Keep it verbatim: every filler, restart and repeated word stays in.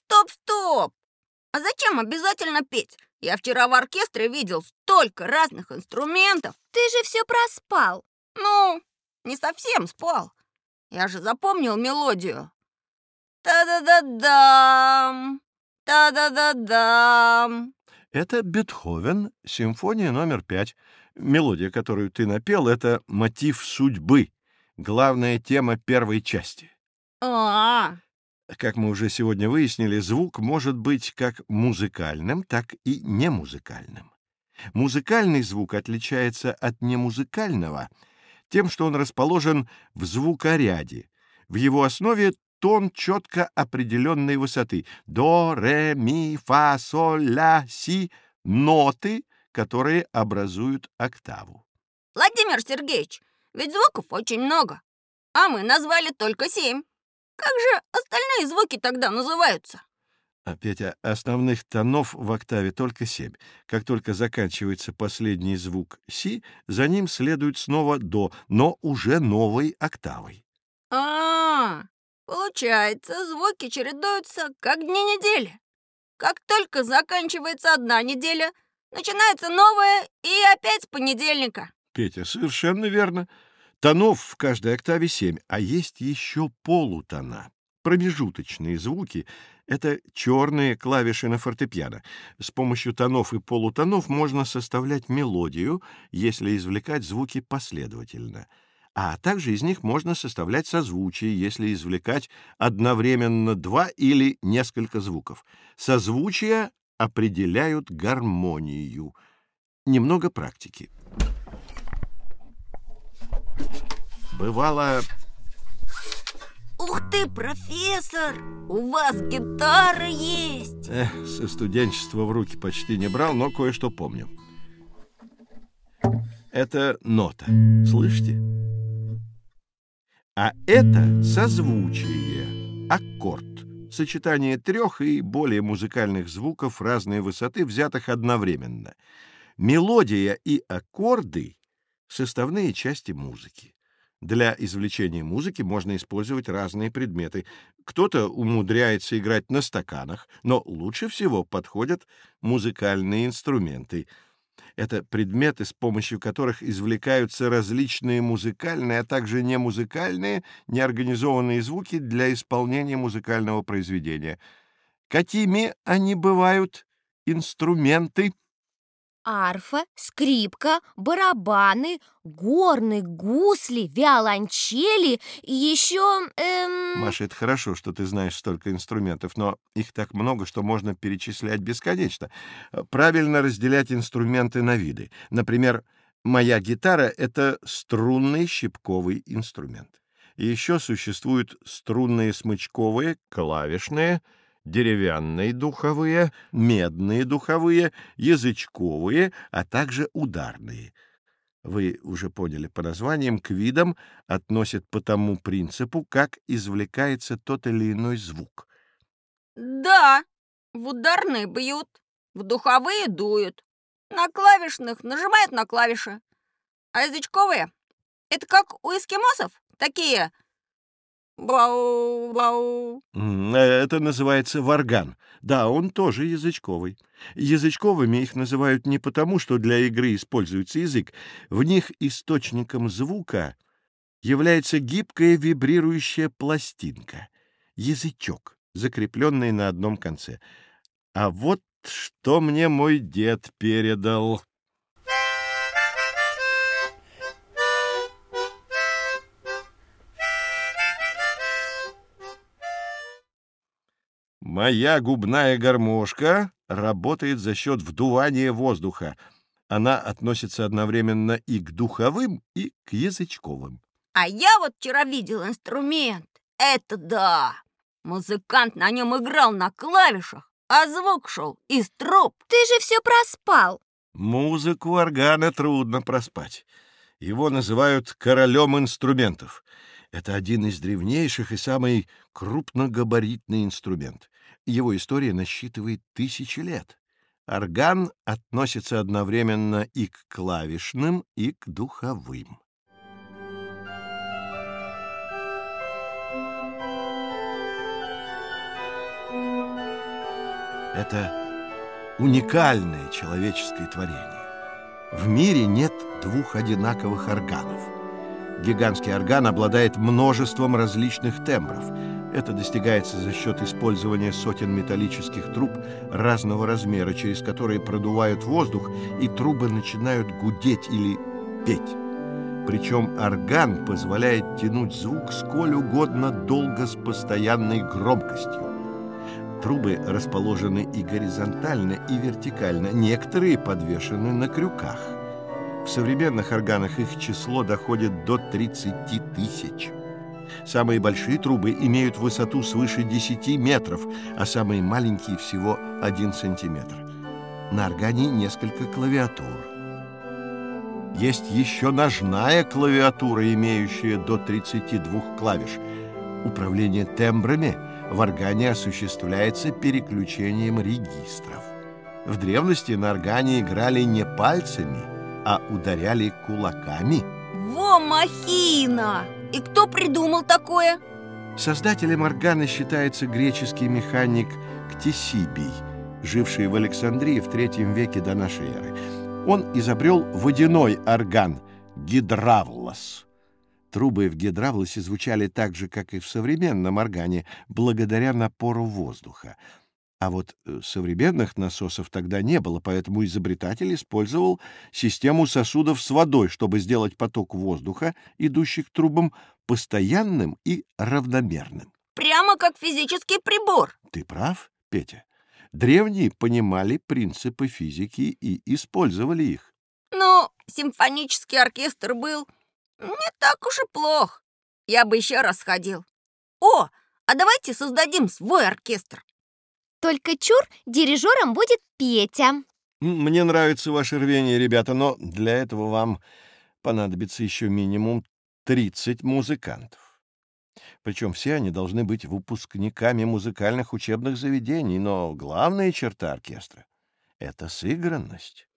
Стоп, стоп! А зачем обязательно петь? Я вчера в оркестре видел столько разных инструментов. Ты же все проспал. Ну, не совсем спал. Я же запомнил мелодию. Та-да-да-дам, та-да-да-дам. Это Бетховен, симфония номер пять. Мелодия, которую ты напел, — это мотив судьбы, главная тема первой части. А, Как мы уже сегодня выяснили, звук может быть как музыкальным, так и немузыкальным. Музыкальный звук отличается от немузыкального тем, что он расположен в звукоряде. В его основе тон четко определенной высоты. До, ре, ми, фа, соль, ля, си — ноты, которые образуют октаву. Владимир Сергеевич, ведь звуков очень много, а мы назвали только семь. Как же остальные звуки тогда называются? А, Петя, основных тонов в октаве только семь. Как только заканчивается последний звук си, за ним следует снова до, но уже новой октавой. А, получается, звуки чередуются как дни недели. Как только заканчивается одна неделя, начинается новая и опять с понедельника. Петя, совершенно верно. Тонов в каждой октаве семь, а есть еще полутона. Промежуточные звуки — это черные клавиши на фортепиано. С помощью тонов и полутонов можно составлять мелодию, если извлекать звуки последовательно. А также из них можно составлять созвучие, если извлекать одновременно два или несколько звуков. Созвучия определяют гармонию. Немного практики. Бывало... Ух ты, профессор! У вас гитара есть! Эх, со студенчества в руки почти не брал, но кое-что помню. Это нота. Слышите? А это созвучие, аккорд. Сочетание трех и более музыкальных звуков разной высоты, взятых одновременно. Мелодия и аккорды — составные части музыки. Для извлечения музыки можно использовать разные предметы. Кто-то умудряется играть на стаканах, но лучше всего подходят музыкальные инструменты. Это предметы, с помощью которых извлекаются различные музыкальные, а также немузыкальные, неорганизованные звуки для исполнения музыкального произведения. Какими они бывают, инструменты? Арфа, скрипка, барабаны, горны, гусли, виолончели и еще... Эм... Маша, это хорошо, что ты знаешь столько инструментов, но их так много, что можно перечислять бесконечно. Правильно разделять инструменты на виды. Например, моя гитара — это струнный щипковый инструмент. И еще существуют струнные смычковые, клавишные, деревянные духовые, медные духовые, язычковые, а также ударные. Вы уже поняли по названиям, к видам относят по тому принципу, как извлекается тот или иной звук. Да, в ударные бьют, в духовые дуют, на клавишных нажимают на клавиши. А язычковые — это как у эскимосов, такие... Бау-бау. Это называется варган. Да, он тоже язычковый. Язычковыми их называют не потому, что для игры используется язык. В них источником звука является гибкая вибрирующая пластинка — язычок, закрепленный на одном конце. А вот что мне мой дед передал. Моя губная гармошка работает за счет вдувания воздуха. Она относится одновременно и к духовым, и к язычковым. А я вот вчера видел инструмент. Это да! Музыкант на нем играл на клавишах, а звук шел из труб. Ты же все проспал. Музыку органа трудно проспать. Его называют королем инструментов. Это один из древнейших и самый крупногабаритный инструмент. Его история насчитывает тысячи лет. Орган относится одновременно и к клавишным, и к духовым. Это уникальное человеческое творение. В мире нет двух одинаковых органов. Гигантский орган обладает множеством различных тембров. Это достигается за счет использования сотен металлических труб разного размера, через которые продувают воздух, и трубы начинают гудеть или петь. Причем орган позволяет тянуть звук сколь угодно долго с постоянной громкостью. Трубы расположены и горизонтально, и вертикально. Некоторые подвешены на крюках. В современных органах их число доходит до тридцати тысяч. Самые большие трубы имеют высоту свыше десяти метров, а самые маленькие всего один сантиметр. На органе несколько клавиатур. Есть еще ножная клавиатура, имеющая до тридцати двух клавиш. Управление тембрами в органе осуществляется переключением регистров. В древности на органе играли не пальцами, а ударяли кулаками. Во махина! И кто придумал такое? Создателем органа считается греческий механик Ктесибий, живший в Александрии в третьем веке до нашей эры. Он изобрел водяной орган гидравлос. Трубы в гидравлосе звучали так же, как и в современном органе, благодаря напору воздуха. А вот современных насосов тогда не было, поэтому изобретатель использовал систему сосудов с водой, чтобы сделать поток воздуха, идущий к трубам, постоянным и равномерным. Прямо как физический прибор. Ты прав, Петя. Древние понимали принципы физики и использовали их. Ну, симфонический оркестр был не так уж и плох. Я бы еще раз сходил. О, а давайте создадим свой оркестр. Только чур, дирижером будет Петя. Мне нравится ваше рвение, ребята, но для этого вам понадобится еще минимум тридцать музыкантов. Причем все они должны быть выпускниками музыкальных учебных заведений, но главная черта оркестра — это сыгранность.